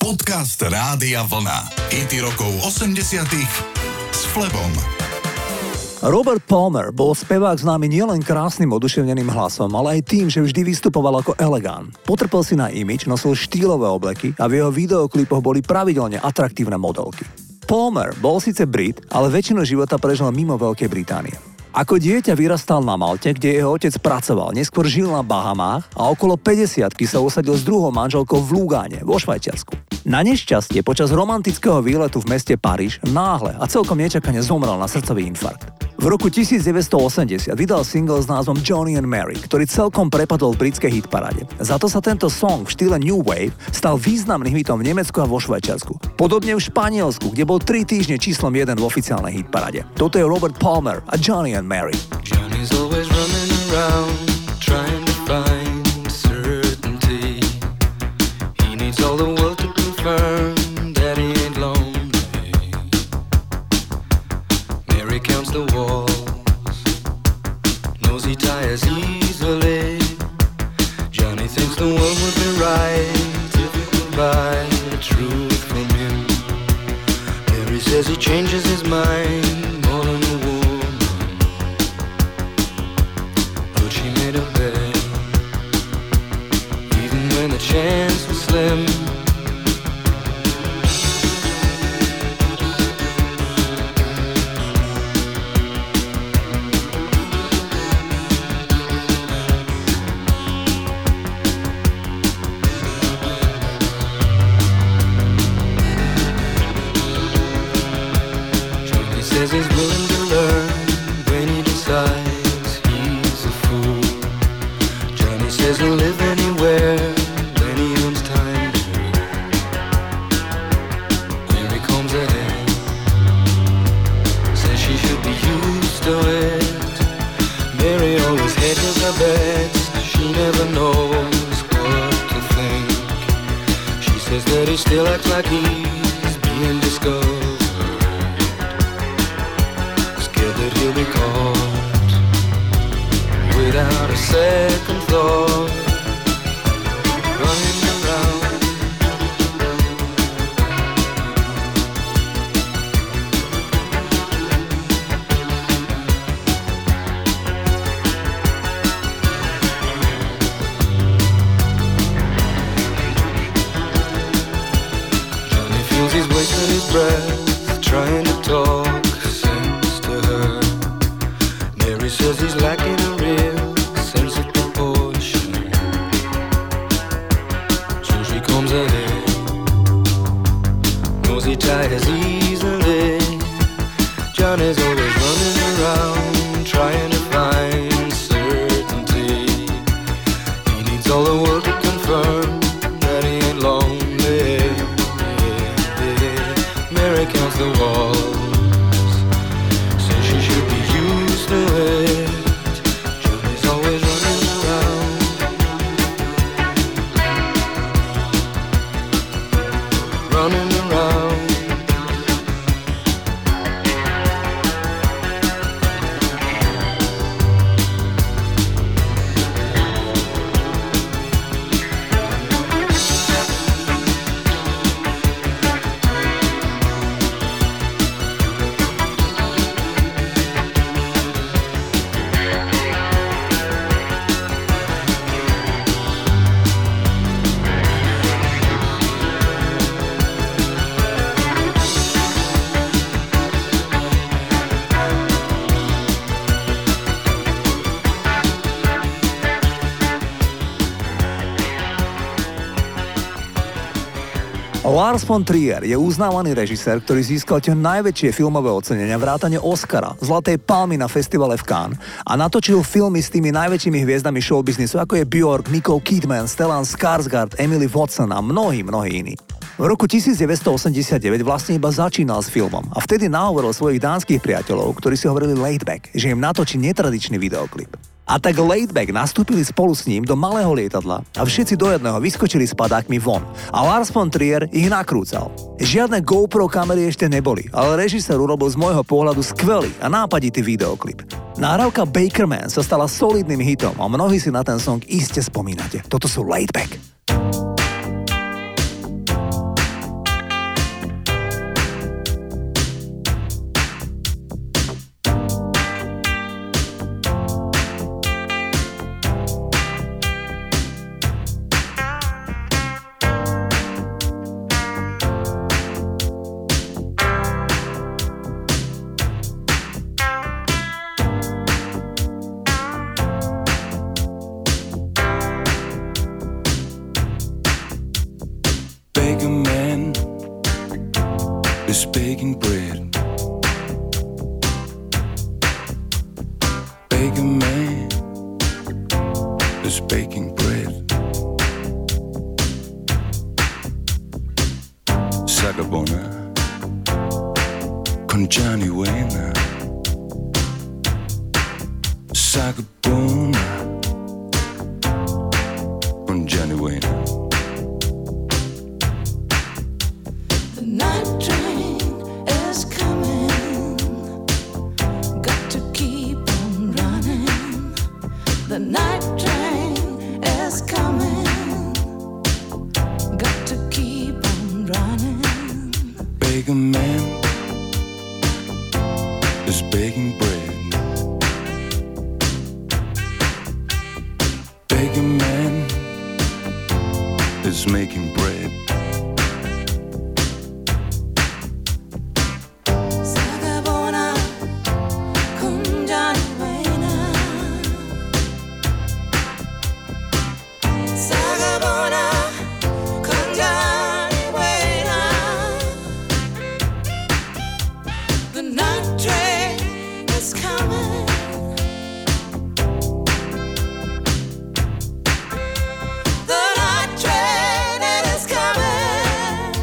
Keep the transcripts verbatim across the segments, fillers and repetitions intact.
Podcast Rádia Vlna. Hity rokov osemdesiatych s Flebom. Robert Palmer bol spevák známy nielen krásnym oduševneným hlasom, ale aj tým, že vždy vystupoval ako elegant. Potrpel si na imidž, nosil štýlové obleky a v jeho videoklipoch boli pravidelne atraktívne modelky. Palmer bol síce Brit, ale väčšinu života prežil mimo Veľkej Británie. Ako dieťa vyrastal na Malte, kde jeho otec pracoval, neskôr žil na Bahamách a okolo päťdesiatky sa usadil s druhou manželkou v Lugáne, vo Švajčiarsku. Na nešťastie počas romantického výletu v meste Paríž náhle a celkom nečakane zomrel na srdcový infarkt. V roku devätnásťstoosemdesiat vydal single s názvom Johnny and Mary, ktorý celkom prepadol v britskej hitparáde. Za to sa tento song v štýle New Wave stal významným hitom v Nemecku a vo Švajčiarsku. Podobne v Španielsku, kde bol tri týždne číslom jeden v oficiálnej hitparáde. Toto je Robert Palmer a Johnny and Mary. Johnny's always running around trying to find certainty. He needs all the world to confirm that he ain't lonely. Mary counts the walls, knows he tires easily. Johnny thinks the world would be right if he could buy the truth from him. Mary says he changes his mind more than a woman, but she made a bet, even when the chance was slim. Says he's willing to learn when he decides he's a fool. Johnny says he'll live anywhere when he owns time to. Here he comes ahead, says she should be used to it. Mary always hedges her bets, she never knows what to think. She says that he still acts like he's being discovered, that he'll be caught without a second thought, running around. Johnny feels he's wasting his breath trying to talk says he's lacking a real sense of proportion. So she comes ahead, knows he tires easily. Johnny's always running around trying to find certainty. He needs all the world to confirm that he ain't lonely. Mary counts the walls, says she should be used to it. Lars von Trier je uznávaný režisér, ktorý získal tie najväčšie filmové ocenenia vrátane Oscara, Zlatej palmy na festivale v Cannes a natočil filmy s tými najväčšími hviezdami showbiznisu, ako je Björk, Nicole Kidman, Stellan Skarsgård, Emily Watson a mnohí, mnohí iní. V roku devätnásťstoosemdesiatdeväť vlastne iba začínal s filmom a vtedy nahovoril svojich dánskych priateľov, ktorí si hovorili Laidback, že im natočí netradičný videoklip. A tak Laidback nastúpili spolu s ním do malého lietadla a všetci do jedného vyskočili s padákmi von a Lars von Trier ich nakrúcal. Žiadne GoPro kamery ešte neboli, ale režisér urobil z môjho pohľadu skvelý a nápaditý videoklip. Nahrávka Bakerman sa stala solidným hitom a mnohí si na ten song iste spomínate. Toto sú Laidback. Beggar man is baking bread. Beggar man is baking bread. Sagabona con Johnny Wayne. Sagabona con Johnny Wayne. The night train is coming. Got to keep on running. The night train is coming. Got to keep on running. Beggar man is baking bread. Beggar man is making bread. Sagabona con Johnny Wayne. Sagabona con Johnny Wayne. The night train is coming. The night train is coming.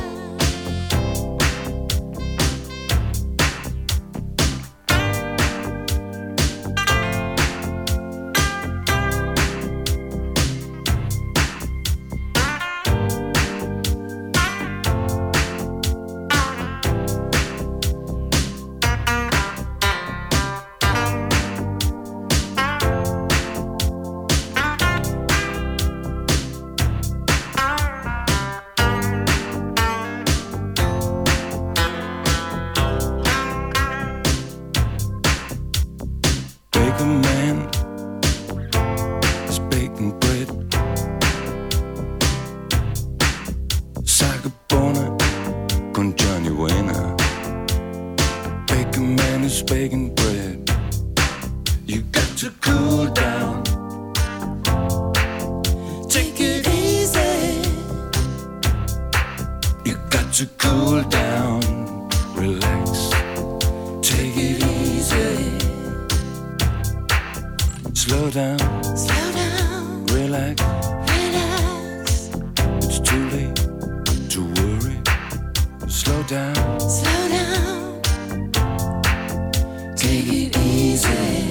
Beggar man is baking bread. Sagabona con Johnny Wayne. Beggar man is baking bread. You got to cool down. Take it easy. You got to cool down. Relax. Take it easy. Slow down. Slow down. Relax. Relax. It's too late to worry. Slow down. Slow down. Take it easy.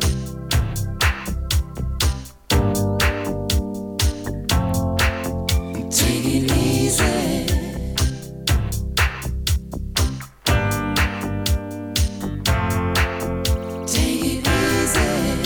Take it easy. Take it easy.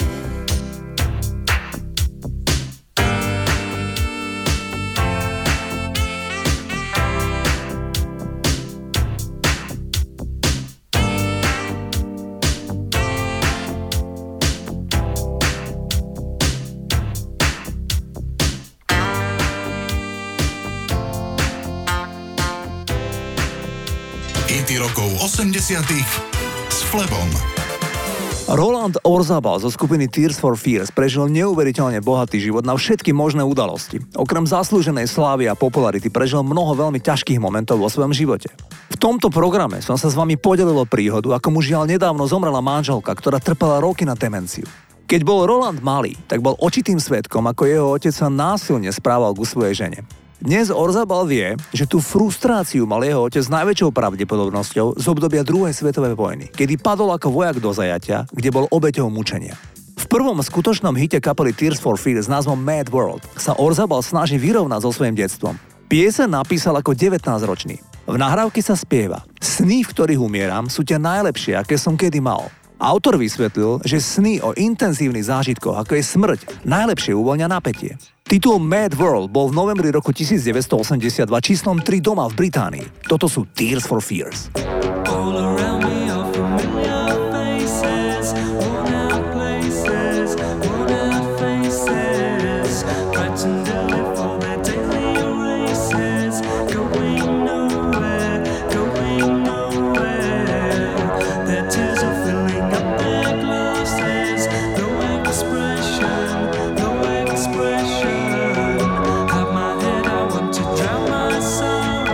Hity rokov osemdesiatych s Flebom. Roland Orzabal zo skupiny Tears for Fears prežil neuveriteľne bohatý život na všetky možné udalosti. Okrem zaslúženej slávy a popularity prežil mnoho veľmi ťažkých momentov vo svojom živote. V tomto programe som sa s vami podelil o príhodu, ako mu žiaľ nedávno zomrela manželka, ktorá trpela roky na demenciu. Keď bol Roland malý, tak bol očitým svedkom, ako jeho otec sa násilne správal ku svojej žene. Dnes Orzabal vie, že tú frustráciu mal jeho otec s najväčšou pravdepodobnosťou z obdobia druhej svetovej vojny, kedy padol ako vojak do zajatia, kde bol obeťou mučenia. V prvom skutočnom hite kapely Tears for Fears s názvom Mad World sa Orzabal snaží vyrovnať so svojím detstvom. Pieseň napísal ako devätnásťročný. V nahrávke sa spieva: Sny, v ktorých umieram, sú tie najlepšie, aké som kedy mal. Autor vysvetlil, že sny o intenzívnych zážitkoch, ako je smrť, najlepšie uvoľňa napätie. Titul Mad World bol v novembri roku devätnásťstoosemdesiatdva číslom tri doma v Británii. Toto sú Tears for Fears. All around me are familiar faces, worn out places, worn out faces, frightened to live for their daily races, going nowhere, going nowhere. Their tears are filling up their glasses, no expression, no expression. Have my head, I want to drown my sorrow.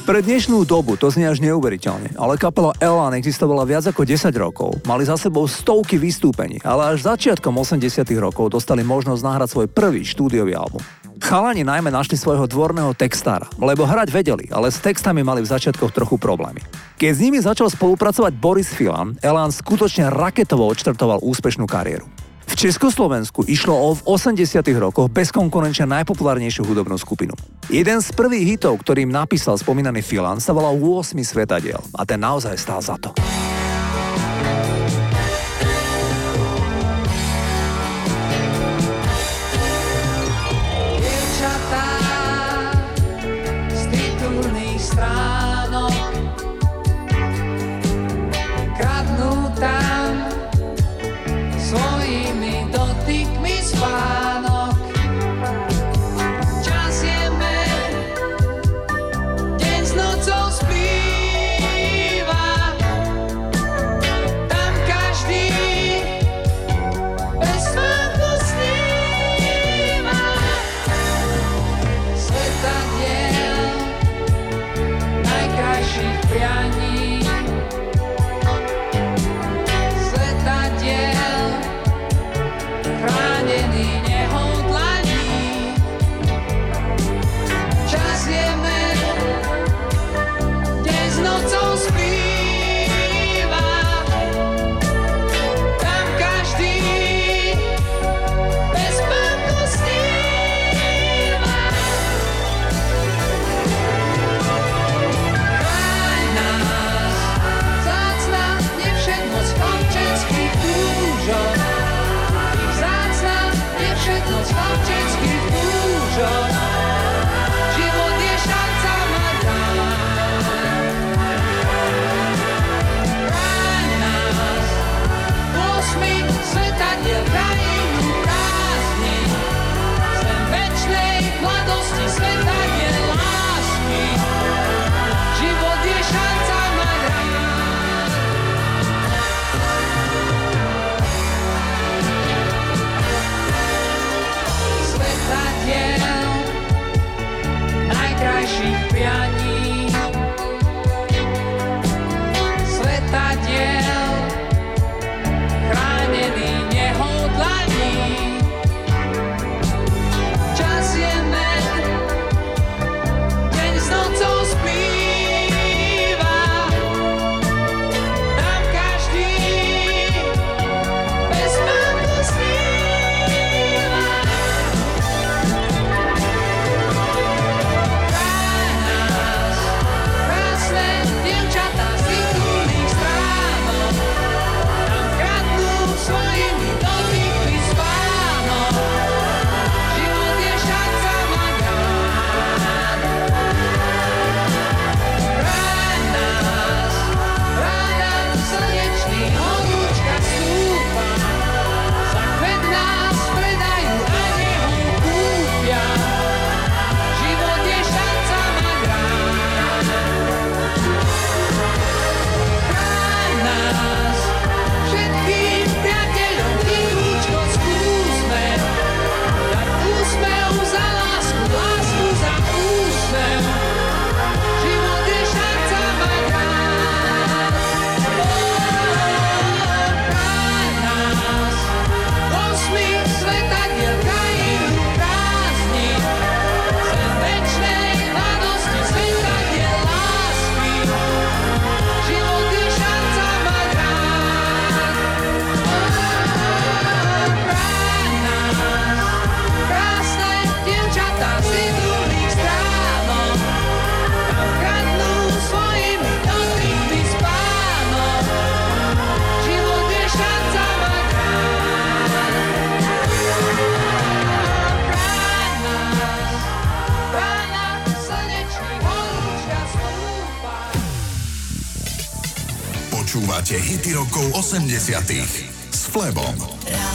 Pre dnešnú dobu to znie až neuveriteľne, ale kapela Elan existovala viac ako desať rokov, mali za sebou stovky vystúpení, ale až začiatkom osemdesiatych rokov dostali možnosť nahrať svoj prvý štúdiový album. Chalani najmä našli svojho dvorného textára, lebo hrať vedeli, ale s textami mali v začiatkoch trochu problémy. Keď s nimi začal spolupracovať Boris Filan, Elan skutočne raketovo odštartoval úspešnú kariéru. V Československu išlo o v osemdesiatych rokoch bezkonkurenčne najpopulárnejšiu hudobnú skupinu. Jeden z prvých hitov, ktorým napísal spomínaný Filan, sa volal osem svetadiel a ten naozaj stál za to. Dievčatá z titulných stránok kradnú tam svojimi dotykmi spánok. Čas je med, deň s nocou splýva. Tam každý bez spánku sníva. Svetadiel najkrajších prianí. Chránený nehodlaní. Čas je med, deň s nocou splýva. Tam každý bez spánku sníva. Chráň nás, vzácna nevšednosť chlapčenských túžob. Všetko z chlapčenských túžob. Život je šanca mať rád. Chráň nás, osmi svetadiel krajinu prázdni. Zem večnej mladosti svetadiel lásky. Život je šanca mať rád. Najkrajších prianí. Svetadiel chránený nehodlaní. Čas je med, deň s nocou splýva. Tam každý bez spánku sníva. Dievčatá z titulných stránok tam kradnú svojimi dotykmi spánok. Život je šanca mať rád. Chráň nás, ráda slnečný horúčka stúpa. Za kvet nás predajú a neho kúpia. Život je šanca mať rád. Chráň nás, všetkým priateľom tichúčko skúsme dať úsmev za lásku, lásku za úsmev. Život je šanca mať rád. Chráň nás, osmi svetadiel krajinu prázdni. Zem večnej mladosti svetadiel lásky. Život je šanca mať rád. Chráň nás, krásne dievčatá z titulných stránok. Tam kradnú svojimi dotykmi spánok. Život je šanca mať rád. Chráň nás, rána slnečný horúčka stúpa. Počúvate hity rokov osemdesiatych s Flebom.